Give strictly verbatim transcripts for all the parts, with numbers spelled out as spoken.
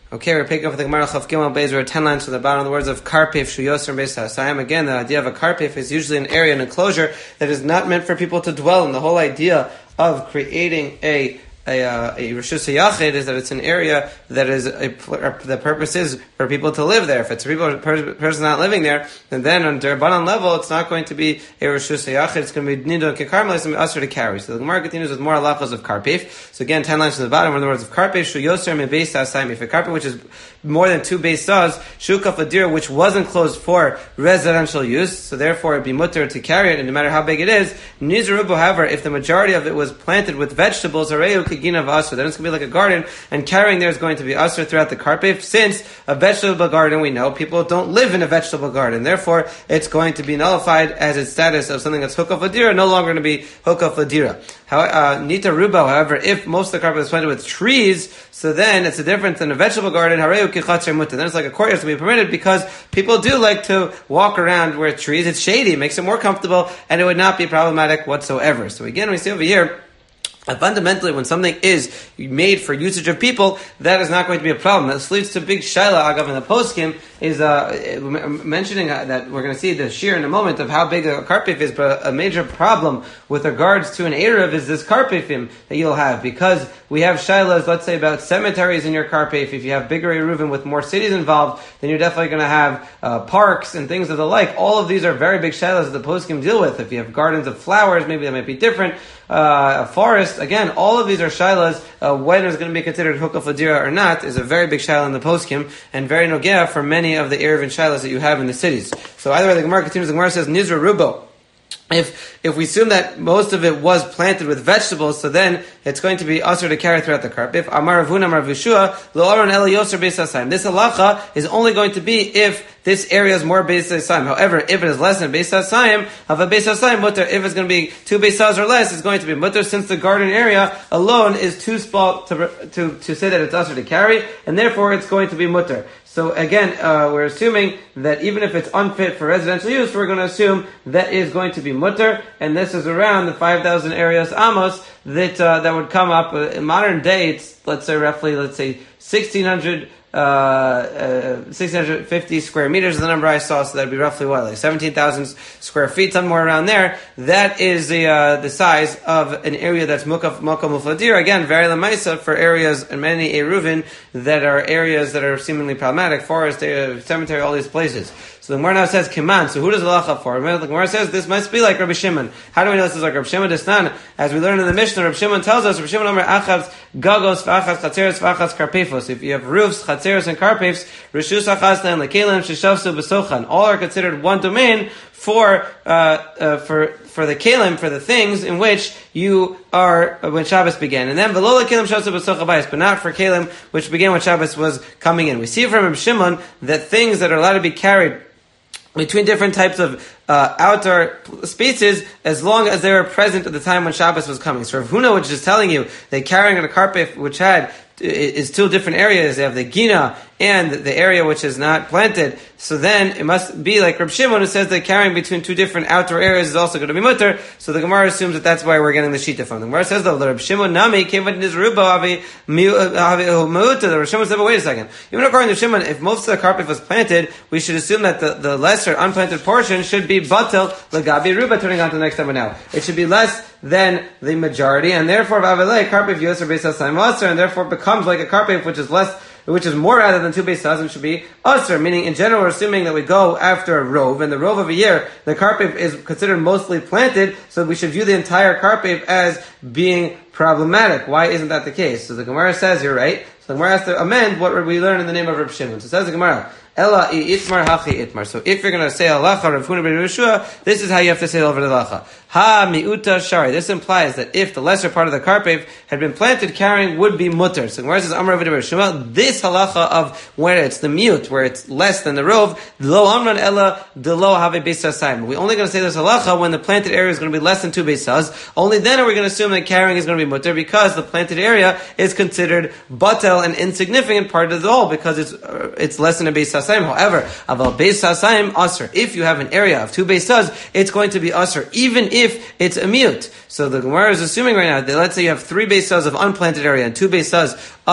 Okay, we're picking up with the Gemara Chav Gimel Beis. We're ten lines from the bottom. The words of karpif shu yoser beis hasayim. Again, the idea of a karpif is usually an area, an enclosure that is not meant for people to dwell in. The whole idea of creating a A, uh, a Rishus HaYachid is that it's an area that is, a, the purpose is for people to live there. If it's a people, per, person not living there, then then on Derbanan level, it's not going to be a Rishus HaYachid, it's going to be Nido Kekarmel, it's going to be Asr to carry. So the Gemara continues with more halachos of karpif. So again, ten lines from the bottom, in the words of karpif, Shu Yoser Me Beis HaSayim. If a karpif, which is more than two beis saz, Shukaf Adir, which was enclosed for residential use, so therefore it'd be mutter to carry it, and no matter how big it is, Nizrubu, however, if the majority of it was planted with vegetables, Areu Kegina of Asr, then it's going to be like a garden, and carrying there is going to be Asr throughout the karpif, since a vegetable garden, we know, people don't live in a vegetable garden, therefore it's going to be nullified as its status of something that's Hukaf Adira, no longer going to be Hukaf Adira. How, uh, Nita Ruba, however, if most of the karpif is planted with trees, so then it's a difference than a vegetable garden, Hareu Kichatzer Mutter. Then it's like a courtyard to be permitted because people do like to walk around where trees, it's shady, it makes it more comfortable, and it would not be problematic whatsoever. So again, we see over here, Uh, fundamentally, when something is made for usage of people, that is not going to be a problem. This leads to big shaila, agav, in the poskim, is uh, mentioning uh, that we're going to see the shear in a moment of how big a karpif is, but a major problem with regards to an Erev is this karpifim that you'll have, because we have shailas, let's say, about cemeteries in your karpif. If you have bigger Eruvim with more cities involved, then you're definitely going to have uh, parks and things of the like. All of these are very big shailas that the poskim deal with. If you have gardens of flowers, maybe that might be different. Uh, a forest, again, all of these are shailas, uh, when it's going to be considered hukaf adira or not, is a very big shaila in the poskim, and very nogea for many of the Erev and shailas that you have in the cities. So either way, the Gemara continues, the Gemara says, Nizra Rubo. If if we assume that most of it was planted with vegetables, so then it's going to be usher to carry throughout the karpif. Amar Ravuna Amar Vishua lo aron ela yoser beis hasayim. This halacha is only going to be if this area is more beis hasayim. However, if it is less than beis hasayim, of a beis hasayim mutter, if it's going to be two beis saz or less, it's going to be mutter, since the garden area alone is too small to to to say that it's usher to carry, and therefore it's going to be mutter. So again, uh, we're assuming that even if it's unfit for residential use, we're going to assume that is going to be mutter, and this is around the five thousand areas amos that uh, that would come up. Uh, in modern day, it's, let's say, roughly, let's say, sixteen hundred, uh, uh, sixteen fifty square meters is the number I saw, so that'd be roughly what, like seventeen thousand square feet, somewhere around there. That is the uh, the size of an area that's mukaf mukam mufladir. Again, very lamaisa for areas and many eruvin that are areas that are seemingly problematic, forest, uh, cemetery, all these places. So the Gemara now says Kiman. So who does the halacha for? The Gemara says this must be like Rabbi Shimon. How do we know this is like Rabbi Shimon? Destan, as we learn in the Mishnah, Rabbi Shimon tells us, Rabbi Shimon Omer Achaz Gagos V'Achaz Chatzeres V'Achaz Karpefos. If you have roofs, Chatzeres, and Karpefs, Rishus Achaz Lehem Lekelim Sheshavsu B'Sochan. All are considered one domain for uh, uh, for for the kelim, for the things in which you are uh, when Shabbos began, and then v'lo lekelim Shabbos b'socha bayis, but not for kelim which began when Shabbos was coming in. We see from Rabbi Shimon that things that are allowed to be carried between different types of uh, outdoor spaces, as long as they were present at the time when Shabbos was coming. So Rav Huna, which is telling you that carrying on a karpif which had is two different areas. They have the Gina and the area which is not planted. So then it must be like Reb Shimon, who says that carrying between two different outdoor areas is also going to be mutter. So the Gemara assumes that that's why we're getting the shita from. The Gemara says though, the Reb Shimon Nami came with Nizruba Avi Meuta. The Reb Shimon said, but wait a second. Even according to Shimon, if most of the karpif was planted, we should assume that the, the lesser unplanted portion should be batel lagabi ruba. Turning on to the next time now, it should be less than the majority, and therefore Vavilei karpif yoser beis hasayim aser, and therefore becomes like a karpif which is less, which is more rather than two beis sazim should be aser. Meaning, in general, we're assuming that we go after a rove, and the rove of a year, the karpif is considered mostly planted, so we should view the entire karpif as being problematic. Why isn't that the case? So the Gemara says, you're right. So the Gemara has to amend what we learn in the name of Reb Shimon. So it says the Gemara, Ella itmar hachi itmar. So if you're going to say halacha Rav Huna ben Yehoshua, this is how you have to say over the halacha. Ha miuta shari. This implies that if the lesser part of the karpif had been planted, carrying would be mutter. So where it says Amar Rav Yehoshua, this halacha of where it's the mute, where it's less than the rov, lo amran ella de lo have beis hasayim. We're only going to say this halacha when the planted area is going to be less than two beis saz. Only then are we going to assume that carrying is going to be mutter, because the planted area is considered batel, an insignificant part of the whole, because it's uh, it's less than a beis saz. However, aval beis hasayim aser. If you have an area of two beis saz, it's going to be aser, even if it's a mute. So the Gemara is assuming right now that let's say you have three beis saz of unplanted area and two beis saz of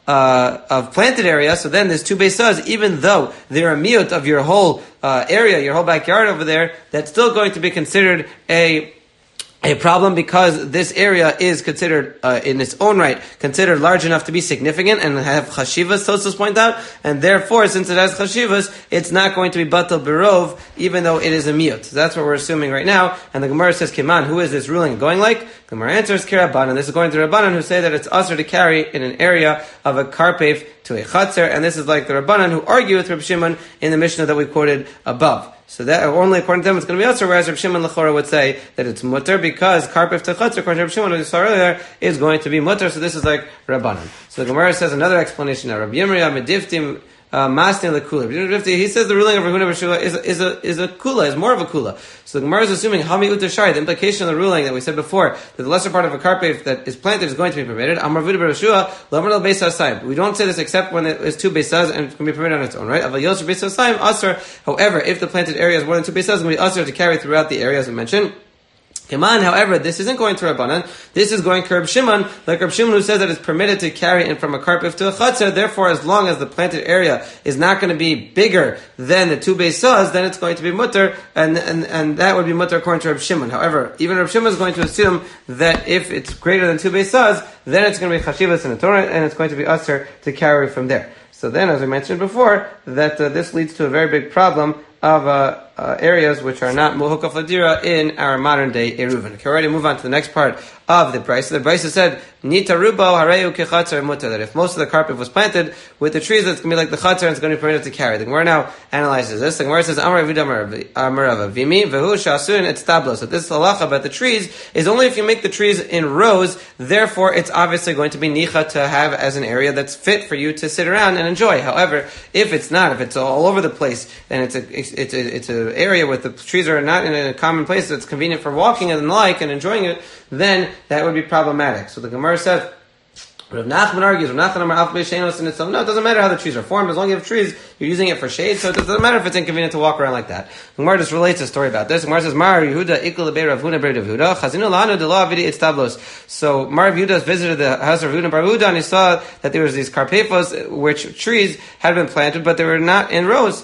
uh, of planted area. So then there's two Beisaz, even though they're a miut of your whole uh, area, your whole backyard over there, that's still going to be considered a a problem because this area is considered, uh, in its own right, considered large enough to be significant and have chashivas, Tosfos point out, and therefore, since it has chashivas, it's not going to be batal berov, even though it is a miut. So that's what we're assuming right now. And the Gemara says, Kiman, who is this ruling going like? The Gemara answers, Kirabanan. This is going to Rabbanan, who say that it's usher to carry in an area of a karpef to a chatzer, and this is like the Rabbanan who argue with Reb Shimon in the Mishnah that we quoted above. So that only according to them it's going to be usher, whereas Reb Shimon Lechora would say that it's mutter because karpef to chatzer, according to Reb Shimon, as we saw earlier, is going to be mutter. So this is like Rabbanan. So the Gemara says another explanation now. Rabbi Yirmiyah mediftim. Uh, Mastin the kula. He says the ruling of Rav Huna bar Shua is, is a is a kula, is more of a kula. So the Gemara is assuming hami utashari. The implication of the ruling that we said before that the lesser part of a karpef that is planted is going to be permitted. Amar Rav Huna bar Shua lomer al beis hasayim. We don't say this except when it is two beisaz and it can be permitted on its own, right? Aval yosher beis hasayim aser. However, if the planted area is more than two beisaz, it's going to be aser to carry throughout the area as we mentioned. Kaman, however, this isn't going to Rabbanan. This is going to Reb Shimon, like Reb Shimon who says that it's permitted to carry in from a karpef to a chatzar. Therefore, as long as the planted area is not going to be bigger than the two beisaz, then it's going to be mutter, and, and and that would be mutter according to Reb Shimon. However, even Reb Shimon is going to assume that if it's greater than two beisaz, then it's going to be chashivas in the Torah, and it's going to be usher to carry from there. So then, as I mentioned before, that uh, this leads to a very big problem of uh, uh, areas which are not muhukaf ladira in our modern day Eruvin. Okay, already move on to the next part of the Brisa. The Brisa said, Nita rubo hareu kechatzer muta, that if most of the karpef was planted with the trees, it's going to be like the chatzar and it's going to be permitted to carry. The Gemara now analyzes this. The Gemara says, Amar Aviv Amar Avimi, Vehu Shasun et Stablos. That this halacha about the trees is only if you make the trees in rows, therefore it's obviously going to be nicha to have as an area that's fit for you to sit around and enjoy. However, if it's not, if it's all over the place, and it's a, it's a, it's an area where the trees are not in a common place that's convenient for walking and the like and enjoying it, then that would be problematic. So the Gemara says, Rav Nachman argues, Rav Nachman Amar Alf Beishenos in itself. No, it doesn't matter how the trees are formed. As long as you have trees, you're using it for shade, so it doesn't matter if it's inconvenient to walk around like that. The Gemara just relates a story about this. The Gemara says, Mar Yehuda ikul lebei Rav Huna bar Yehuda, chazinu lanu de lo avidi itztablos. So Mar Yehuda visited the house of Rav Huna bar Yehuda, and he saw that there was these karpefos, which trees had been planted, but they were not in rows.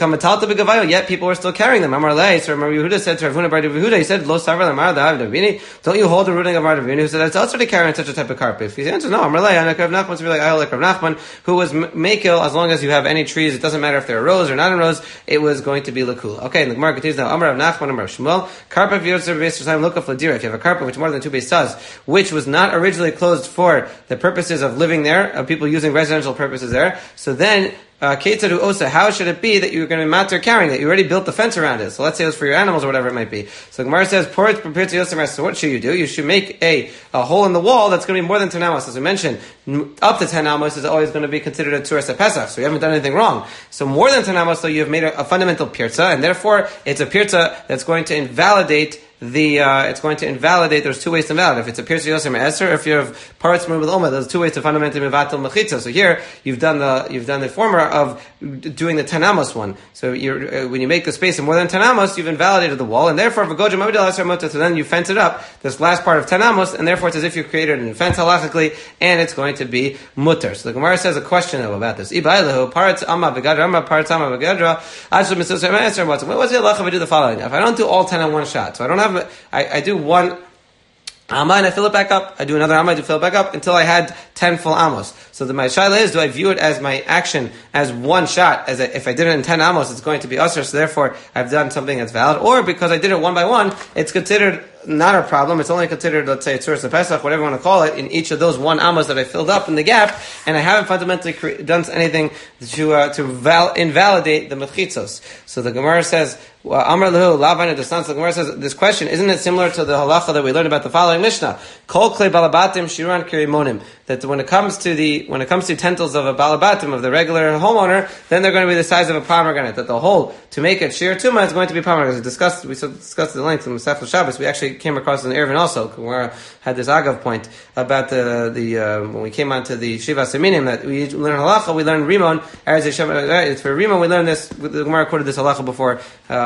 Yet people were still carrying them. Amar Lei, so Rav Yehuda said to Rav Huna bar Yehuda, he said, Lo savar lamar da'av davini. Don't you hold the ruling of Rav Davini who said that's also to carry in such a type of karpef? He answers, no. Amar Lei, Rav Nachman, to be like I like Rav Nachman, who was makil as long as you have any trees. It doesn't matter if they're rows or not in rows. It was going to be lakula. Okay, and the Gemara continues now. Amar Rav Nachman, Amar Shmuel, karpef yotzer beis time look of ladira. If you have a karpef which more than two beisaz, which was not originally closed for the purposes of living there, of people using residential purposes there, so then. Uh, Osa, how should it be that you're going to be matter carrying it? You already built the fence around it. So let's say it was for your animals or whatever it might be. So Gemara says, Porit prepared to Yosem. So what should you do? You should make a, a hole in the wall that's going to be more than ten amos. As we mentioned, up to ten amos is always going to be considered a Tzuras HaPesach. So you haven't done anything wrong. So more than ten amos, so you've made a, a fundamental pirza, and therefore it's a pirza that's going to invalidate the uh, it's going to invalidate. There's two ways to invalidate. If it's a pierce yosem eser, if you have parts moved with oma, there's two ways to fundamentally mevatel mechitza. So here you've done the you've done the former of doing the ten amos one. So you're, uh, when you make the space of more than ten amos, you've invalidated the wall, and therefore v'gojem abidal eser mota. So then you fence it up. This last part of ten amos, and therefore it's as if you created an fence halachically, and it's going to be mutter. So the Gemara says a question though about this. Ibailahu parts amma v'gadra amma parts amma v'gadra. What's the halacha if I do the following? If I don't do all ten in one shot, so I don't have I, I do one amma and I fill it back up. I do another amma, I do fill it back up until I had ten full amos. So the my shaila is, do I view it as my action as one shot? As a, if I did it in ten amos, it's going to be usher. So therefore, I've done something that's valid. Or because I did it one by one, it's considered not a problem. It's only considered, let's say, Tzuras HaPesach, whatever you want to call it, in each of those one amos that I filled up in the gap, and I haven't fundamentally cre- done anything to uh, to val- invalidate the mechitzos. So the Gemara says, Amar lehu lavan adastan. The Gemara says, this question, isn't it similar to the halacha that we learned about the following Mishnah? Kol klei balabatim shiran kirimonim. That when it comes to the when it comes to utensils of a balabatim, of the regular homeowner, then they're going to be the size of a pomegranate. That the hole to make it shir tuma is going to be pomegranate. We discussed we discussed the length in Masechta Shabbos. We actually came across in Eruvin also, where I had this agav point about the the uh, when we came on to the Shiva Seminim that we learn halacha, we learn Rimon. As it's for Rimon, we learned this. The Gemara quoted this halacha before uh,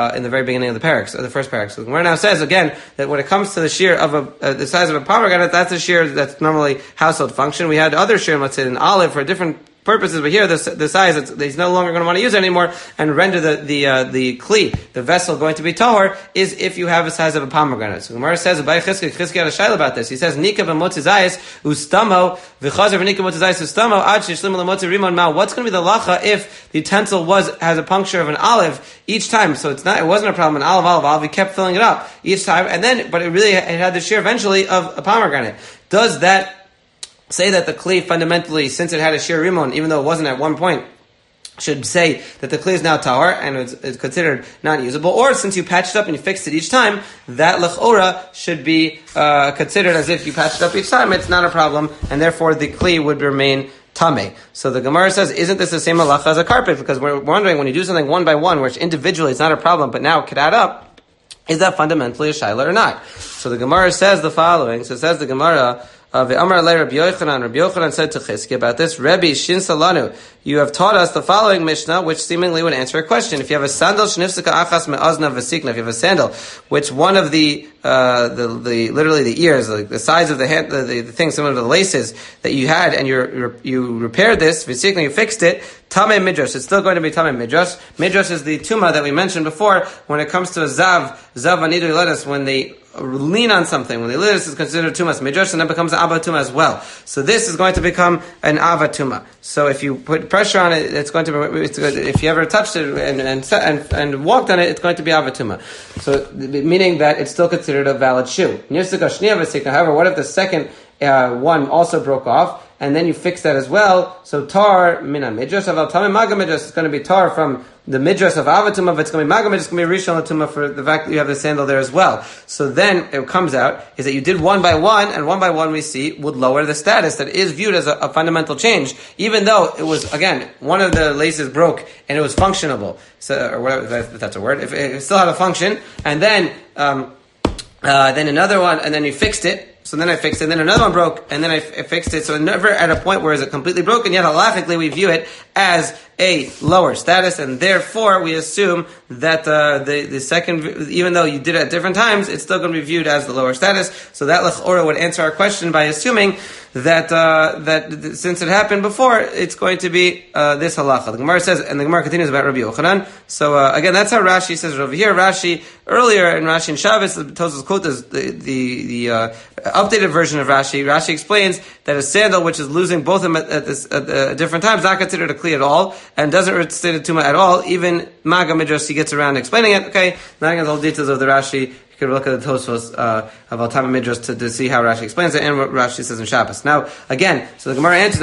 uh, in the very beginning of the parak, so the first parak. So the Gemara now says again that when it comes to the shear of a, uh, the size of a pomegranate, that's a shear that's normally household function. We had other shear, let's say an olive, for a different purposes, but here the, the size, it's, he's no longer going to want to use it anymore and render the the uh, the kli, the vessel, going to be tahor, is if you have a size of a pomegranate. So Gemara says, Abai Chizkiya, Chizkiya had a shaila about this. He says, Nika b'motzizayis ustamo v'chazer v'nika b'motzizayis ustamo ad shishlim l'motzi rimon ma. What's going to be the lacha if the utensil was has a puncture of an olive each time? So it's not, it wasn't a problem. An olive, olive, olive. He kept filling it up each time, and then, but it really it had the shear eventually of a pomegranate. Does that say that the kli fundamentally, since it had a shear rimon, even though it wasn't at one point, should say that the kli is now tahor and it's, it's considered not usable? Or since you patched it up and you fixed it each time, that lechora should be uh, considered as if you patched it up each time. It's not a problem, and therefore the kli would remain tameh. So the Gemara says, isn't this the same halacha as a carpet? Because we're wondering, when you do something one by one, which individually is not a problem, but now it could add up, is that fundamentally a shaila or not? So the Gemara says the following. So it says the Gemara, Uh, Ve'amar alei Rabbi Yochanan, Rabbi Yochanan said to Chizkiya about this, Rebbe Shin Salanu, you have taught us the following Mishnah, which seemingly would answer a question. If you have a sandal, shnifsika achas me'azna v'sikna, if you have a sandal, which one of the, uh, the, the, literally the ears, like the size of the hand, the, the, the thing, some of the laces that you had, and you you repaired this, v'sikna, you fixed it, Tameh Midrash, it's still going to be Tameh Midrash. Midrash is the tuma that we mentioned before, when it comes to a zav, zav anidu lettuce, when they lean on something, when they lettuce is considered tumas midrash, and then becomes an ava tuma as well. So this is going to become an ava tuma. So if you put pressure on it, it's going to be, it's, if you ever touched it and, and and and walked on it, it's going to be ava tuma. So meaning that it's still considered a valid shoe. However, what if the second uh, one also broke off, and then you fix that as well? So tar mina midrash aval tameh maga midrash is going to be tar from the midrash of avatuma, but it's going to be maga midrash, it's going to be rishon latuma for the fact that you have the sandal there as well. So then it comes out is that you did one by one, and one by one we see would lower the status that is viewed as a, a fundamental change, even though it was, again, one of the laces broke and it was functionable. So, or whatever, if that's a word, if it still had a function, and then um, uh, then another one, and then you fixed it. So then I fixed it, and then another one broke, and then I, f- I fixed it. So never at a point where is it completely broken, yet halachically we view it as a lower status, and therefore we assume that uh, the the second, even though you did it at different times, it's still going to be viewed as the lower status. So that lechora would answer our question by assuming that uh, that th- since it happened before, it's going to be uh, this halacha. The Gemara says, and the Gemara continues about Rabbi Yochanan. So uh, again, that's how Rashi says it over here. Rashi earlier in Rashi and Shabbos, the Tosafos quote is the the, the uh, updated version of Rashi. Rashi explains that a sandal which is losing both of them at, at, this, at uh, different times not considered a kli at all, and doesn't state a tuma at all. Even Maga Midrash, he gets around explaining it. Okay, not against all the details of the Rashi. You could look at the Tosfos uh, of Al Tameh Midrash to, to see how Rashi explains it and what Rashi says in Shabbos. Now, again, so the Gemara answers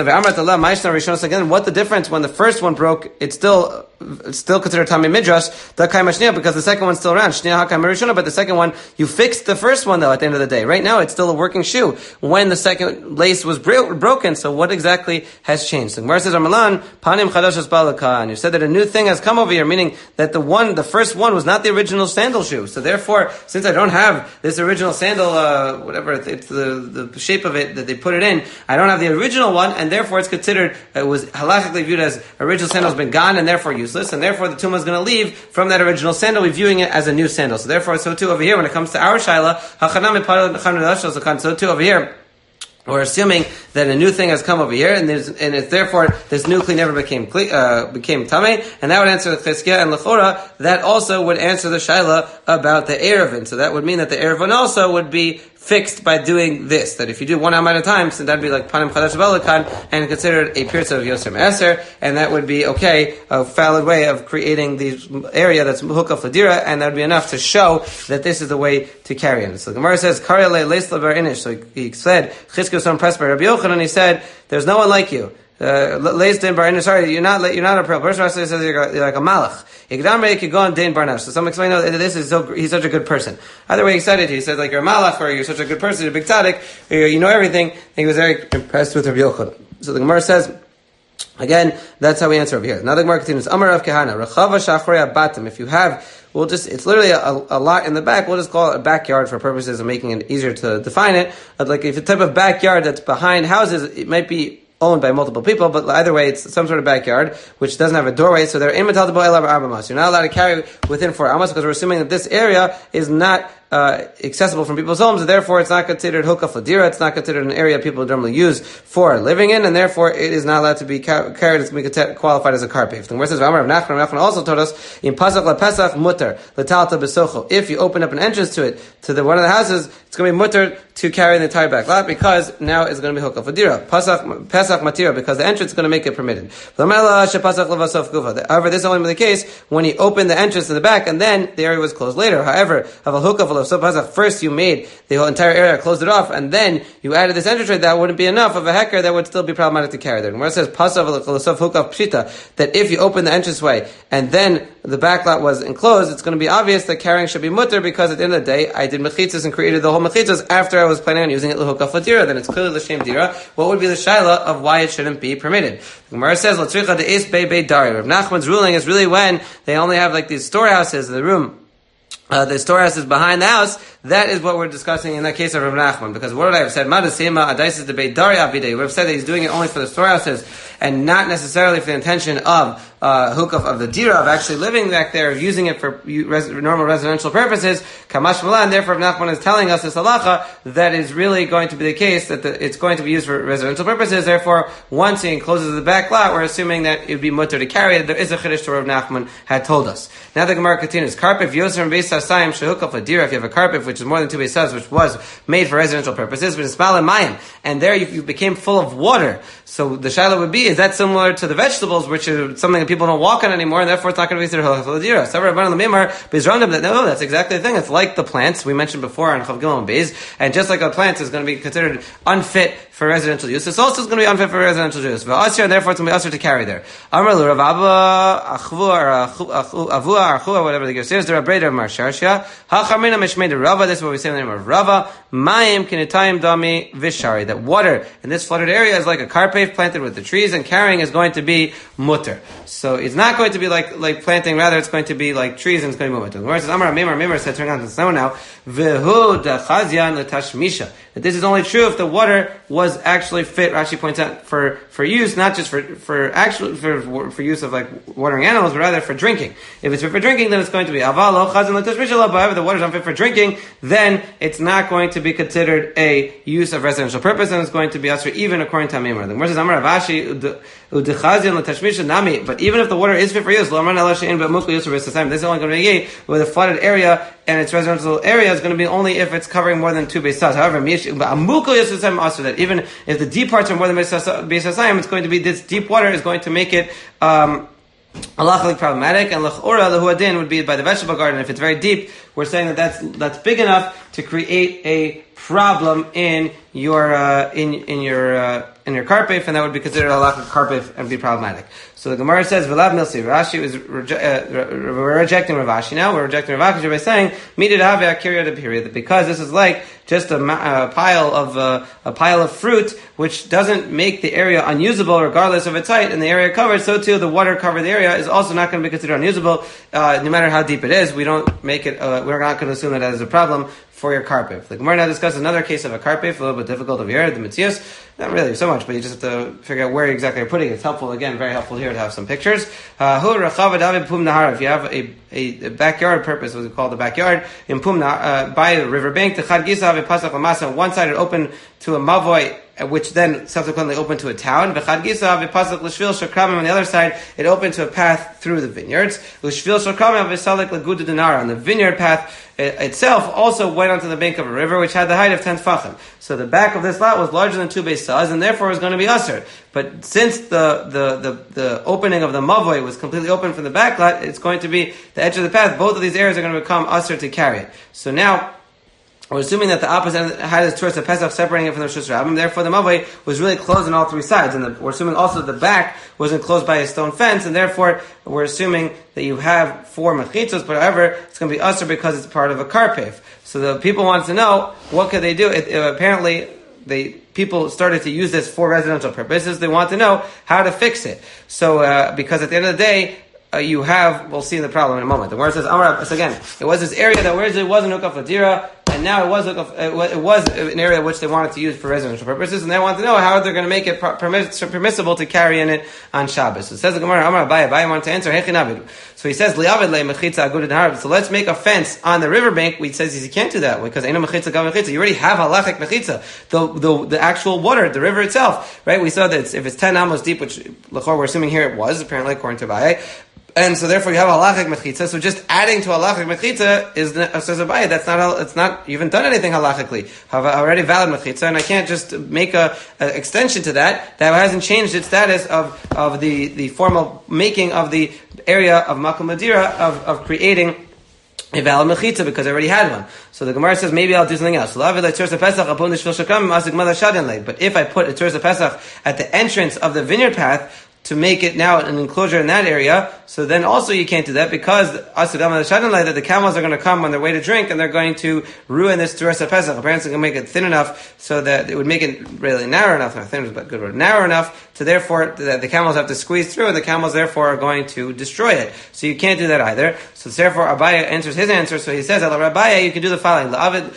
again, what the difference when the first one broke? It's still it's still considered Tameh Midrash, because the second one's still around. But the second one, you fixed the first one though at the end of the day. Right now, it's still a working shoe when the second lace was bro- broken. So what exactly has changed? The Gemara says, Amalan, Panim Chadashas Balakan. You said that a new thing has come over here, meaning that the one, the first one was not the original sandal shoe. So therefore, since I don't have this original sandal, uh, whatever, it's the, the shape of it that they put it in, I don't have the original one, and therefore it's considered, it was halachically viewed as original sandal has been gone, and therefore useless, and therefore the tumah is going to leave from that original sandal, we're viewing it as a new sandal. So therefore, so too over here, when it comes to our shaila, so too over here, we're assuming that a new thing has come over here, and there's, and it's therefore this new kli never became kli, uh, became tameh, and that would answer the chizkiya and lechora. That also would answer the shaila about the erevin. So that would mean that the erevin also would be fixed by doing this. That if you do one am at a time, so that'd be like panim chadash balakan, and considered a pirza of yoser me'eser, and that would be okay, a valid way of creating the area that's hukaf ladira, and that would be enough to show that this is the way to carry it. So the Gemara says, Karele leisla bar inish. So he said, Chizkiya was impressed by Rabbi Yochanan, he said, there's no one like you. Uh, sorry, you're not you're not a pearl. First, Rashi says you're, you're like a malach. So some explain no, this is so he's such a good person. Either way, he said it. He said like you're a malach, or you're such a good person, you're a big tzaddik, or you know everything. And he was very impressed with Rabbi Yochanan. So the Gemara says, again, that's how we answer over here. Now the Gemara continues. Amar Rav Kahana, Rechava Shachrei Batim. If you have, we'll just, it's literally a, a lot in the back, we'll just call it a backyard for purposes of making it easier to define it. But like if a type of backyard that's behind houses, it might be owned by multiple people, but either way, it's some sort of backyard, which doesn't have a doorway, so they're imataltable elav arbamas. You're not allowed to carry within four amas, because we're assuming that this area is not uh, accessible from people's homes, and therefore it's not considered hukaf ladira, it's not considered an area people normally use for living in, and therefore it is not allowed to be ca- carried, it's going to be qualified as a karpef. The Gemara says, V'amar Rav Nachman, Rav Nachman also told us, in pasach la-pesach mutter, l'talta b'socho. If you open up an entrance to it, to the one of the houses, it's going to be mutter to carry the entire back lot, because now it's going to be hukaf ladira. Pasach, pesach matira, because the entrance is going to make it permitted. However, this is only the case when you open the entrance to the back, and then the area was closed later. However, first you made the whole entire area, closed it off, and then you added this entrance rate, that wouldn't be enough of a hecker, that would still be problematic to carry there. And where it says that if you open the entranceway and then the back lot was enclosed, it's going to be obvious that carrying should be mutter, because at the end of the day, I did mechitzas and created the whole mechitzas after I was planning on using it l'hukaf l'dira, then it's clearly l'shem dira. What would be the shaila of why it shouldn't be permitted? The Gemara says, l'tzricha de'es bei bei dari. Rav Nachman's ruling is really when they only have like these storehouses in the room. Uh, the storehouse is behind the house. That is what we're discussing in that case of Rav Nachman. Because what would I have said? Madasema adais is the Beit Dari Abidei. We would have said that he's doing it only for the storehouses and not necessarily for the intention of uh, hukaf of the dira, of actually living back there, of using it for res- normal residential purposes. Kamash Malan, and therefore Rav Nachman is telling us this halacha that is really going to be the case, that the, it's going to be used for residential purposes. Therefore, once he encloses the back lot, we're assuming that it would be mutter to carry it. There is a chiddush to Rav Nachman had told us. Now the Gemara continues. Karpif yosem beis hasayim shehukaf ladira. If you have a karpif which is more than two beisas, which was made for residential purposes, but it's mayim, and there you, you became full of water. So the shaila would be: is that similar to the vegetables, which is something that people don't walk on anymore, and therefore it's not going to be considered hukaf ladira? So Rabban Lamimar bizrandam that no, that's exactly the thing. It's like the plants we mentioned before on Chav Gimel and Beis, and just like a plant is going to be considered unfit for residential use, it's also going to be unfit for residential use. V'asir, and therefore it's going to be usher to carry there. Amar lu Rav Abba achvua or avua achua, whatever the Gemara says. The Rabbeinu Mar Sharshia hachamina mishmei Rava. This is what we say in the name of Rava. Mayim kinetayim dami vishari. That water in this flooded area is like a karpef planted with the trees, and carrying is going to be mutter. So it's not going to be like like planting. Rather, it's going to be like trees, and it's going to be mutter. The Gemara says Amar Mimar Mimar said, turning on to the snow now. V'hu dachazyan letashmisha. That this is only true if the water was actually fit. Rashi points out for, for use, not just for for actual for for use of like watering animals, but rather for drinking. If it's fit for drinking, then it's going to be aval lo chazan letashmisha. However, the water is unfit for drinking, then it's not going to be considered a use of residential purpose, and it's going to be usher even according to Amimar. The Gemara says Amar Ravashi udechazyan letashmisha nami. But even if the water is fit for use, lo man elashin but mukli yusur b'sasayim. This is only going to be with a flooded area, and its residential area is going to be only if it's covering more than two beisas. However, also that even if the deep parts are more than beisasayim, it's going to be this deep water is going to make it um, halachically problematic, and l'chora lehuadin would be by the vegetable garden. If it's very deep, we're saying that that's that's big enough to create a problem in your uh, in in your uh, in your karpef, and that would be considered a halachic karpef and be problematic. So the Gemara says, "V'lav milsi." Rashi is reje- uh, we're rejecting Rav Ashi now. We're rejecting Rav Ashi by saying, "Midid haveh akiriyah period," because this is like just a, a pile of uh, a pile of fruit, which doesn't make the area unusable, regardless of its height, and the area covered. So too, the water covered area is also not going to be considered unusable, uh, no matter how deep it is. We don't make it. Uh, we're not going to assume that as a problem for your karpef. The Gemara now discusses another case of a karpef, a little bit difficult over here, the Metzius. Not really so much, but you just have to figure out where exactly you're putting it. It's helpful, again, very helpful here to have some pictures. Uh, if you have a, a, a backyard purpose, what we call the backyard, in Pumna, uh, by a riverbank, on one side it opened to a mavoy, which then subsequently opened to a town. On the other side, it opened to a path through the vineyards. On the vineyard path itself also went onto the bank of a river, which had the height of ten tfachim. So the back of this lot was larger than two beisas, and therefore was going to be ushered. But since the, the, the, the opening of the mavoy was completely open from the back lot, it's going to be the edge of the path. Both of these areas are going to become ushered to carry it. So now, we're assuming that the opposite height is towards the Pesach, separating it from the Rosh Hashanah. Therefore, the Mavoi was really closed on all three sides. And the, we're assuming also the back was enclosed by a stone fence, and therefore, we're assuming that you have four mechitzos, but however, it's going to be usher because it's part of a karpef. So the people want to know, what could they do? It, it, apparently, they people started to use this for residential purposes. They want to know how to fix it. So, uh, because at the end of the day, Uh, you have, we'll see the problem in a moment. The word says, Amar, so again, it was this area that originally wasn't hukaf ladira, and now it was it was an area which they wanted to use for residential purposes, and they wanted to know how they're going to make it permissible to carry in it on Shabbos. So it says the Gemara, Amar Abaye, Abaye wanted to answer, so he says, so let's make a fence on the riverbank. We says he can't do that because you already have halachic mechitza, the, the the actual water, the river itself, right? We saw that it's, if it's ten amos deep, which l'chor we're assuming here it was, apparently according to Abaye, and so therefore you have halachic mechitza. So just adding to halachic mechitza is, says Abaye, that's not, it's not, you haven't done anything halachically. Have already valid mechitza, and I can't just make a, a extension to that that hasn't changed its status of of the the formal making of the area of Makom Madira of of creating a valid mechitza because I already had one. So the Gemara says maybe I'll do something else. But if I put a Tzuras Pesach at the entrance of the vineyard path to make it now an enclosure in that area, so then also you can't do that because that the camels are going to come on their way to drink and they're going to ruin this Tzuras Pesach. Apparently, it's going to make it thin enough so that it would make it really narrow enough. Not thin is a good word. Narrow enough to therefore that the camels have to squeeze through, and the camels therefore are going to destroy it. So you can't do that either. So therefore, Abaye answers his answer. So he says, "Al Abaye, you can do the following: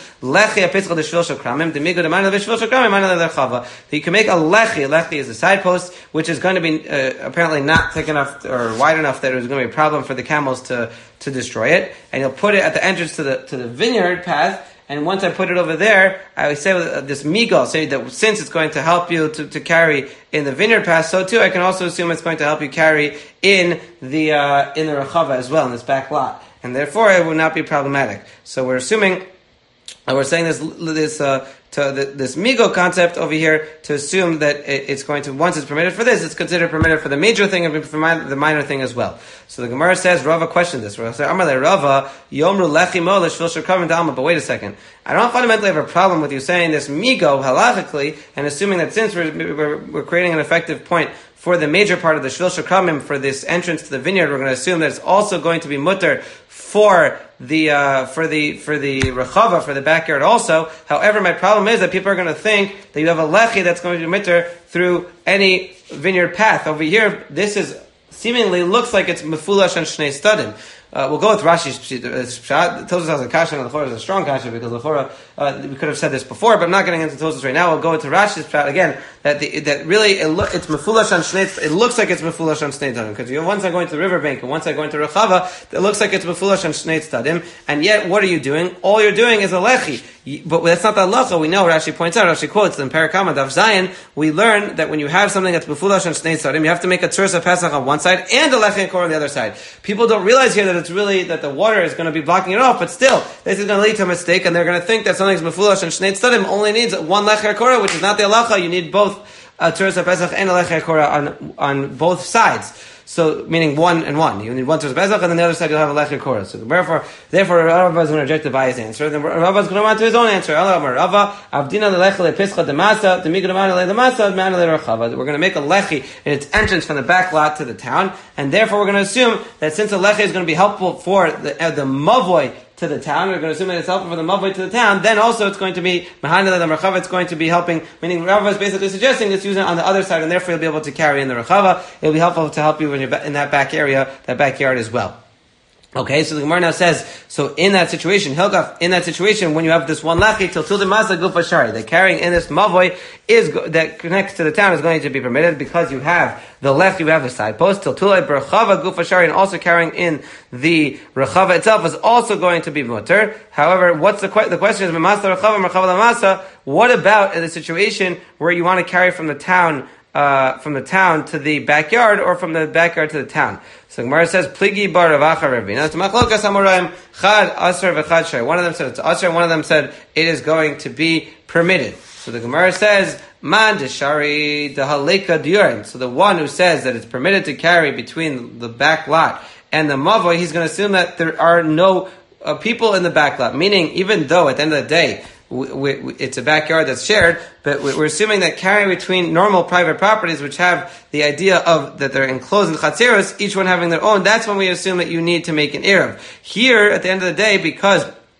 you can make a lechi. Lechi is a side post, which is going to be uh, apparently not thick enough or wide enough that it was going to be a problem for the camels to to destroy it. And you'll put it at the entrance to the to the vineyard path. And once I put it over there, I would say with this migo, say that since it's going to help you to, to carry in the vineyard path, so too I can also assume it's going to help you carry in the uh, in the rechava as well, in this back lot. And therefore it would not be problematic. So we're assuming, uh, we're saying this this uh, to the, this migo concept over here to assume that it, it's going to, once it's permitted for this, it's considered permitted for the major thing and for my, the minor thing as well. So the Gemara says, Rava questioned this. Rava said, Amalei Rava, Yomru lechi mo l'shvil shekavim d'alma. But wait a second. I don't fundamentally have a problem with you saying this migo halachically and assuming that since we're, we're, we're creating an effective point for the major part of the shvil shekavim, for this entrance to the vineyard, we're going to assume that it's also going to be mutter for the uh, for the for the rechava, for the backyard also. However, my problem is that people are going to think that you have a lechi that's going to be mitter through any vineyard path. Over here, this is seemingly looks like it's mefulash and shnei stadim. Uh, we'll go with Rashi's pshat. Tosfos has a kasha, and the Lechora is a strong kasha because Lechora, uh, we could have said this before, but I'm not getting into Tosfos right now. We'll go into Rashi's pshat again. That the, that really it lo- it's mefulash on shnei. It looks like it's mefulash on shnei tadim because once I go into the riverbank and once I go into Rechava, it looks like it's mefulash on shnei tadim. And yet, what are you doing? All you're doing is a lechi. But that's not the halacha. We know. Rashi points out. Rashi quotes in Parakama Daf Zayin. We learn that when you have something that's mefulash on shnei tadim, you have to make a Tzuras Pesach on one side and a lechi and kor on the other side. People don't realize here that it's really that the water is going to be blocking it off, but still, this is going to lead to a mistake, and they're going to think that something's mefulash and shnei tzadim only needs one lecher korah, which is not the halacha. You need both a Tzuras Pesach and a lecher korah on on both sides. So, meaning one and one. You need one Tzuras Pesach, and then the other side you'll have a lecher korah. So, therefore, therefore, Rava is going to reject the bias answer. Then Rava is going to want to his own answer. Rava, Avdina lechi lepischa demasa, demigdamana ledamasa, mana lerachava. We're going to make a lechi in its entrance from the back lot to the town, and therefore we're going to assume that since a lechi is going to be helpful for the uh, the mavoi to the town, we're going to assume that it's helpful for the mavoi to the town, then also it's going to be mahana the rachava, it's going to be helping, meaning Rava is basically suggesting it's using it on the other side, and therefore you'll be able to carry in the rachava. It'll be helpful to help you when you're in that back area, that backyard as well. Okay, so the Gemara now says, so in that situation, Hilgaf, in that situation, when you have this one lechi, till til masa gufa shari, the carrying in this mavoi is go, that connects to the town is going to be permitted because you have the lechi, you have the side post, till tulay berchava gufa shari, and also carrying in the rechava itself is also going to be mutter. However, what's the que- the question is, memasa rechava, merchava lamasa, what about in the situation where you want to carry from the town Uh, from the town to the backyard, or from the backyard to the town? So Gemara says, Pligi bar Ravacha Ravina. It's machlokas amoraim chad asher v'chad shay. One of them said it's asher. One of them said it is going to be permitted. So the Gemara says, Man deshari dehaleka diurim. So the one who says that it's permitted to carry between the back lot and the mavoi, he's going to assume that there are no uh, people in the back lot. Meaning, even though at the end of the day, We, we, it's a backyard that's shared, but we're assuming that carrying between normal private properties, which have the idea of that they're enclosed in chatzeros, each one having their own, that's when we assume that you need to make an eruv. Here, at the end of the day, because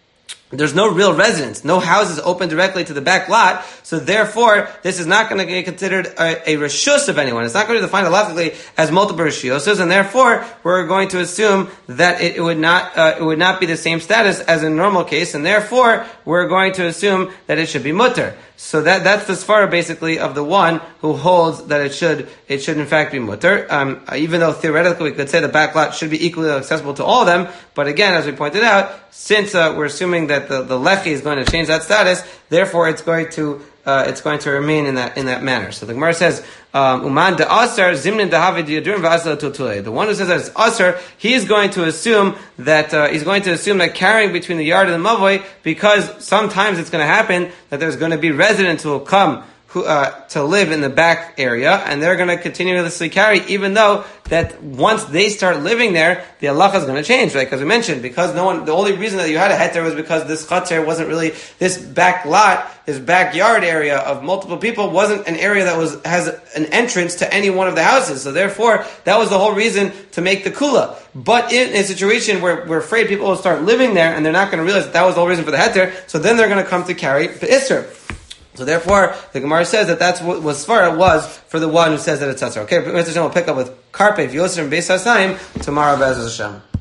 there's no real residence, no houses open directly to the back lot, so therefore, this is not going to be considered a, a reshus of anyone. It's not going to be defined logically as multiple reshioses, and therefore, we're going to assume that it, it would not, uh, it would not be the same status as in a normal case, and therefore, we're going to assume that it should be mutter. So that, that's the svara basically of the one who holds that it should, it should in fact be mutter. Um, even though theoretically we could say the back lot should be equally accessible to all of them, but again, as we pointed out, since uh, we're assuming that the, the lechi is going to change that status, therefore it's going to, uh, it's going to remain in that, in that manner. So the Gemara says, um, Uman de asar zimnin dahavid yadurim v'asla tutule. The one who says that it's asar, he's going to assume that, uh, he's going to assume that carrying between the yard and the mavoi, because sometimes it's going to happen that there's going to be residents who will come who, uh, to live in the back area, and they're going to continuously carry, even though that once they start living there, the halacha is going to change, right? Because we mentioned, because no one, the only reason that you had a heter was because this chater wasn't really, this back lot, this backyard area of multiple people wasn't an area that was, has an entrance to any one of the houses. So therefore, that was the whole reason to make the kula. But in a situation where we're afraid people will start living there, and they're not going to realize that that was the whole reason for the heter, so then they're going to come to carry the isser. So therefore, the Gemara says that that's what was svara was for the one who says that it's tzar. Okay, we'll pick up with Karpef, Yosef, and Beis Hasayim tomorrow, Be'ez Hashem.